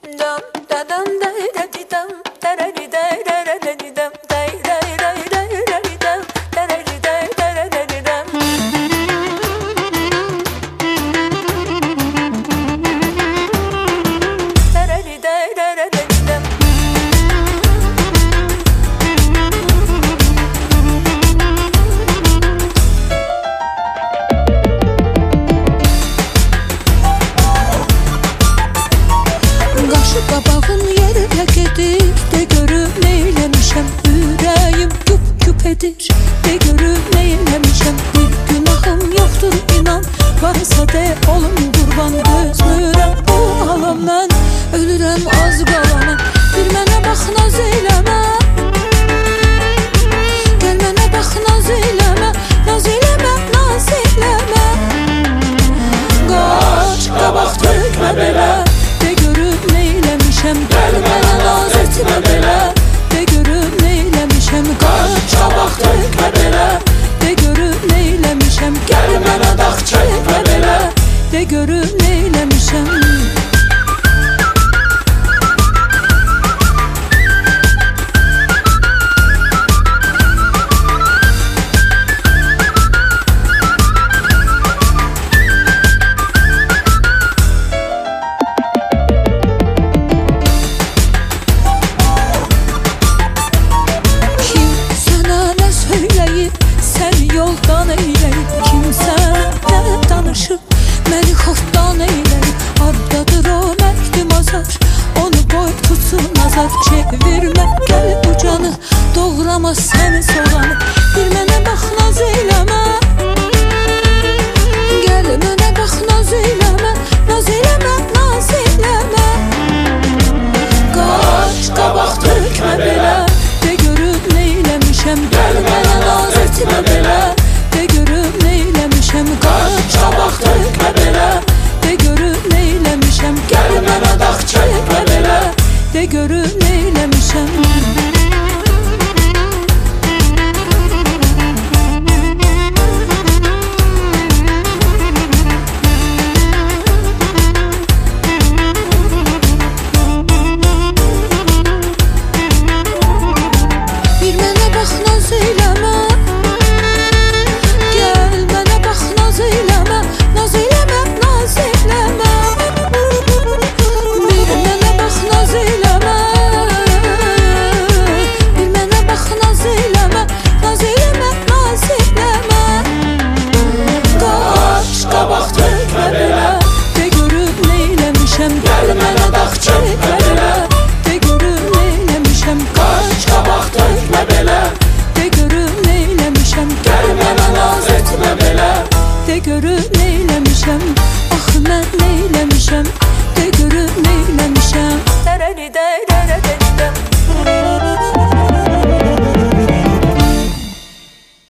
Qabağın yerə gedir, de görüm neyləmişəm. Ürəyim güp-güp edir, de görüm neyləmişəm. Bir günahım yoxdur inan, varsa de olum qurban. Dözmürəm bu hala mən, ölürəm az qalana. Bir mənə bax naz eyləmə, gəl mənə bax naz eyləmə. Naz eyləmə, naz eyləmə. Qaç, qabaq tökmə belə, de görüm neyləmişəm. Gəl mənə naz etmə belə, de görüm neyləmişəm. Qaç, qabaq tökmə belə, de görüm neyləmişəm. Gəl mənə dağ çəkmə belə, de görüm neyləmişəm. Yoldan eyləyib, kimsə nə danışıb, məni xofdan eyləyib. Hardadır o məhdum azar, onu qoy tutsun azar. Çevirmə gəl bu canı, doğrama səni soğanı. Bir mənə bax naz eyləmə, gəl mənə bax naz eyləmə. Naz eyləmə, naz eyləmə. Qaç, qabaq tökmə belə, de görüm neyləmişəm. Gəl mənə naz etmə belə, de görüm neyləmişəm. Qaç, qabaq tökmə belə, de görüm neyləmişəm. Gəl mənə dağ çəkmə belə, de görüm neyləmişəm. Bir mənə bax naz eyləmə, gəl mənə dağ çəkmə belə, de görüm neyləmişəm. Qaç, qabaq tökmə belə, de görüm neyləmişəm. Gəl mənə naz etmə belə, de görüm neyləmişəm. Axı mən neyləmişəm, de görüm neyləmişəm.